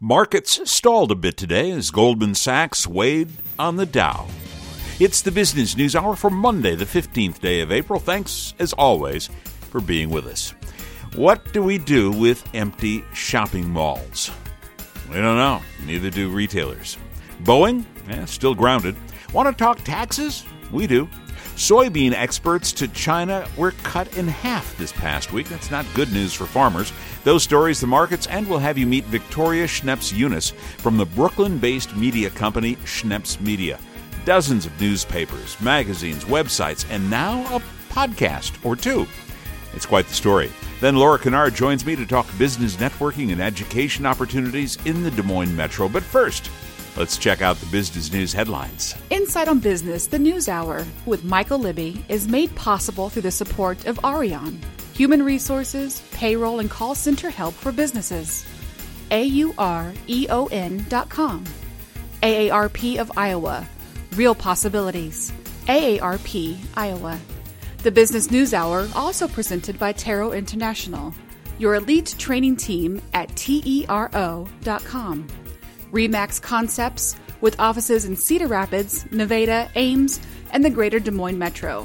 Markets stalled a bit today as Goldman Sachs weighed on the Dow. It's the Business News Hour for Monday, the 15th day of April. Thanks, as always, for being with us. What do we do with empty shopping malls? We don't know. Neither do retailers. Boeing? Still grounded. Want to talk taxes? We do. Soybean exports to China were cut in half this past week. That's not good news for farmers. Those stories, the markets, and we'll have you meet Victoria Schneps-Eunice from the Brooklyn-based media company Schneps Media. Dozens of newspapers, magazines, websites, and now a podcast or two. It's quite the story. Then Laura Kennard joins me to talk business networking and education opportunities in the Des Moines Metro. But first, let's check out the business news headlines. Insight on Business, the News Hour, with Michael Libby, is made possible through the support of Arion, human resources, payroll, and call center help for businesses. AUREON.com. AARP of Iowa. Real Possibilities. AARP, Iowa. The Business News Hour, also presented by Taro International, your elite training team at TERO.com. RE/MAX Concepts, with offices in Cedar Rapids, Nevada, Ames, and the greater Des Moines Metro.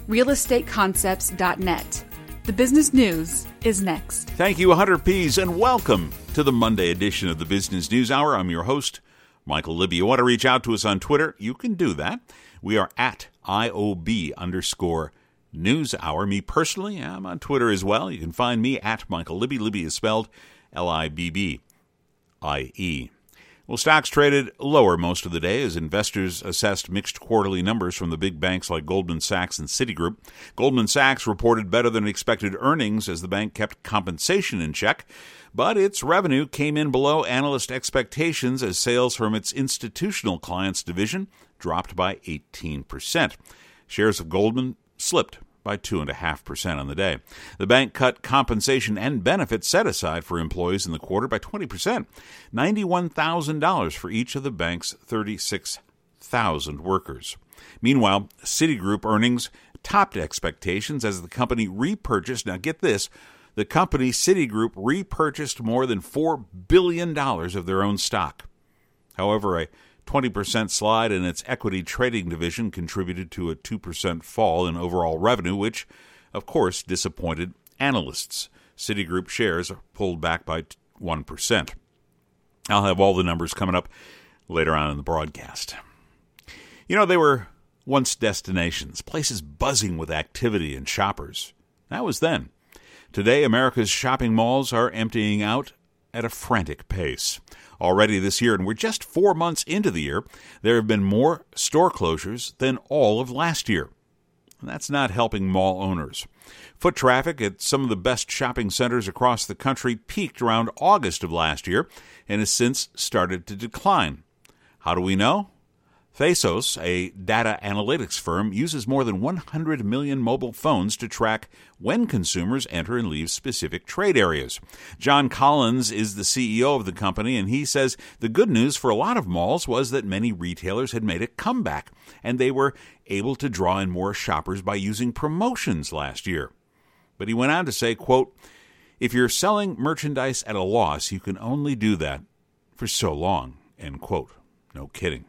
realestateconcepts.net. The business news is next. Thank you, 100Ps, and welcome to the Monday edition of the Business News Hour. I'm your host, Michael Libby. You want to reach out to us on Twitter? You can do that. We are at IOB_NewsHour. Me personally, I'm on Twitter as well. You can find me at Michael Libby. Libby is spelled Libbie. Well, stocks traded lower most of the day as investors assessed mixed quarterly numbers from the big banks like Goldman Sachs and Citigroup. Goldman Sachs reported better than expected earnings as the bank kept compensation in check, but its revenue came in below analyst expectations as sales from its institutional clients division dropped by 18%. Shares of Goldman slipped by 2.5% on the day. The bank cut compensation and benefits set aside for employees in the quarter by 20%, $91,000 for each of the bank's 36,000 workers. Meanwhile, Citigroup earnings topped expectations as the company repurchased, now get this, the company Citigroup repurchased more than $4 billion of their own stock. However, a 20% slide in its equity trading division contributed to a 2% fall in overall revenue, which, of course, disappointed analysts. Citigroup shares pulled back by 1%. I'll have all the numbers coming up later on in the broadcast. You know, they were once destinations, places buzzing with activity and shoppers. That was then. Today, America's shopping malls are emptying out at a frantic pace. Already this year, and we're just 4 months into the year, there have been more store closures than all of last year. And that's not helping mall owners. Foot traffic at some of the best shopping centers across the country peaked around August of last year and has since started to decline. How do we know? Thasos, a data analytics firm, uses more than 100 million mobile phones to track when consumers enter and leave specific trade areas. John Collins is the CEO of the company, and he says the good news for a lot of malls was that many retailers had made a comeback, and they were able to draw in more shoppers by using promotions last year. But he went on to say, quote, "If you're selling merchandise at a loss, you can only do that for so long," end quote. No kidding.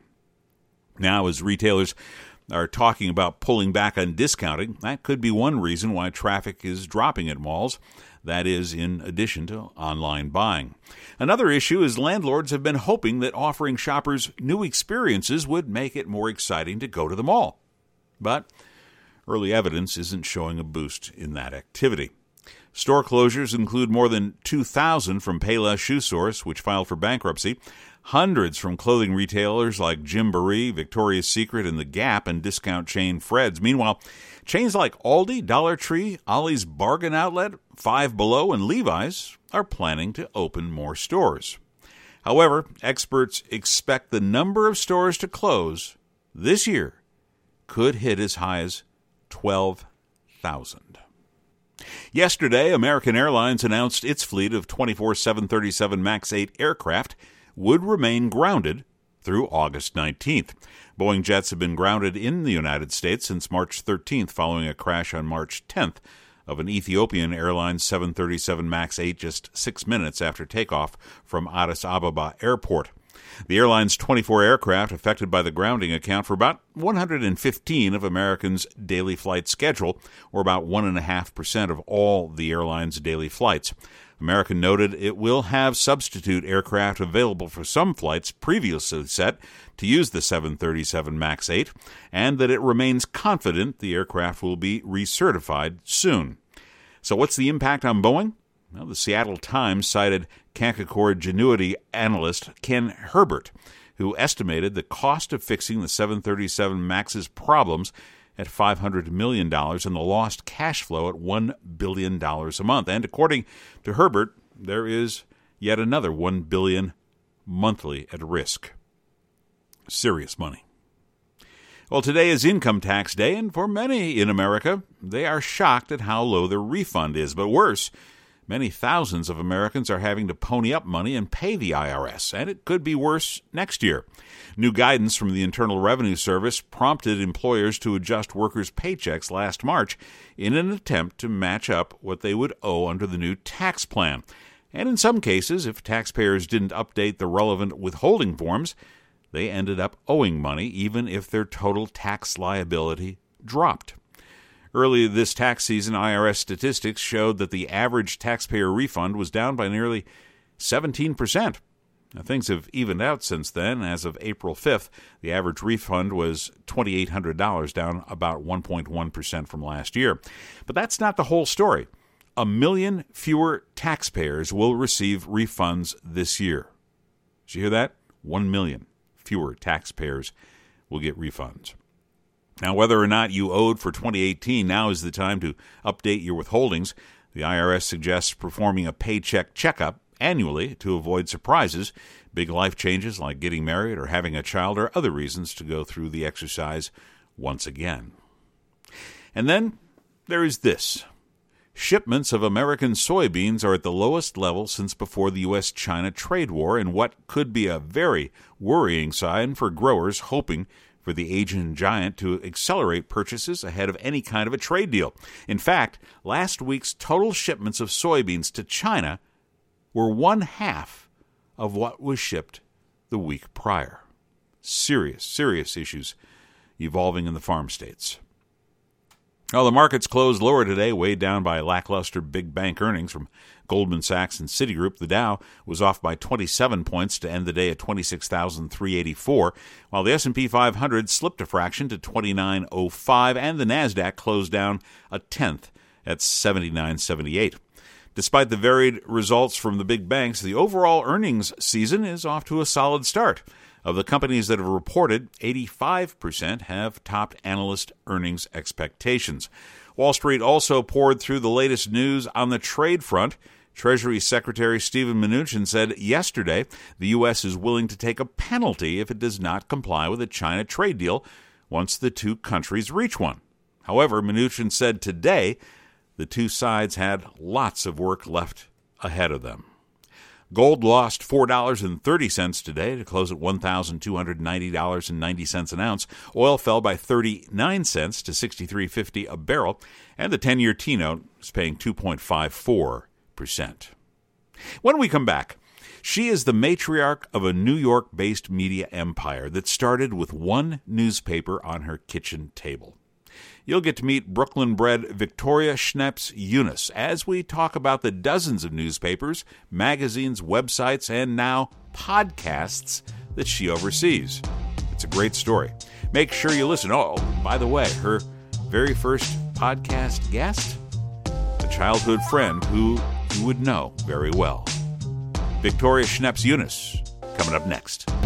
Now, as retailers are talking about pulling back on discounting, that could be one reason why traffic is dropping at malls. That is, in addition to online buying. Another issue is landlords have been hoping that offering shoppers new experiences would make it more exciting to go to the mall. But early evidence isn't showing a boost in that activity. Store closures include more than 2,000 from Payless Shoe Source, which filed for bankruptcy, hundreds from clothing retailers like Gymboree, Victoria's Secret, and The Gap, and discount chain Fred's. Meanwhile, chains like Aldi, Dollar Tree, Ollie's Bargain Outlet, Five Below, and Levi's are planning to open more stores. However, experts expect the number of stores to close this year could hit as high as 12,000. Yesterday, American Airlines announced its fleet of 24 737 MAX 8 aircraft would remain grounded through August 19th. Boeing jets have been grounded in the United States since March 13th following a crash on March 10th of an Ethiopian Airlines 737 MAX 8 just 6 minutes after takeoff from Addis Ababa Airport. The airline's 24 aircraft affected by the grounding account for about 115 of American's daily flight schedule, or about 1.5% of all the airline's daily flights. American noted it will have substitute aircraft available for some flights previously set to use the 737 MAX 8, and that it remains confident the aircraft will be recertified soon. So what's the impact on Boeing? Well, the Seattle Times cited Canaccord Genuity analyst Ken Herbert, who estimated the cost of fixing the 737 MAX's problems at $500 million and the lost cash flow at $1 billion a month. And according to Herbert, there is yet another $1 billion monthly at risk. Serious money. Well, today is income tax day, and for many in America, they are shocked at how low their refund is. But worse, many thousands of Americans are having to pony up money and pay the IRS, and it could be worse next year. New guidance from the Internal Revenue Service prompted employers to adjust workers' paychecks last March in an attempt to match up what they would owe under the new tax plan. And in some cases, if taxpayers didn't update the relevant withholding forms, they ended up owing money even if their total tax liability dropped. Early this tax season, IRS statistics showed that the average taxpayer refund was down by nearly 17%. Now, things have evened out since then. As of April 5th, the average refund was $2,800, down about 1.1% from last year. But that's not the whole story. 1 million fewer taxpayers will receive refunds this year. Did you hear that? 1 million fewer taxpayers will get refunds. Now, whether or not you owed for 2018, now is the time to update your withholdings. The IRS suggests performing a paycheck checkup annually to avoid surprises, big life changes like getting married or having a child, or other reasons to go through the exercise once again. And then there is this. Shipments of American soybeans are at the lowest level since before the U.S.-China trade war, in what could be a very worrying sign for growers hoping for the Asian giant to accelerate purchases ahead of any kind of a trade deal. In fact, last week's total shipments of soybeans to China were 1/2 of what was shipped the week prior. Serious issues evolving in the farm states. Well, the markets closed lower today, weighed down by lackluster big bank earnings from Goldman Sachs and Citigroup. The Dow was off by 27 points to end the day at 26,384, while the S&P 500 slipped a fraction to 2905, and the Nasdaq closed down 1/10 at 7978. Despite the varied results from the big banks, the overall earnings season is off to a solid start. Of the companies that have reported, 85% have topped analyst earnings expectations. Wall Street also poured through the latest news on the trade front. Treasury Secretary Steven Mnuchin said yesterday the U.S. is willing to take a penalty if it does not comply with a China trade deal once the two countries reach one. However, Mnuchin said today the two sides had lots of work left ahead of them. Gold lost $4.30 today to close at $1,290.90 an ounce. Oil fell by 39 cents to $63.50 a barrel, and the 10-year T-note is paying 2.54%. When we come back, she is the matriarch of a New York-based media empire that started with one newspaper on her kitchen table. You'll get to meet Brooklyn-bred Victoria Schneps Eunice as we talk about the dozens of newspapers, magazines, websites, and now podcasts that she oversees. It's a great story. Make sure you listen. Oh, by the way, her very first podcast guest, a childhood friend who you would know very well. Victoria Schneps Eunice, coming up next.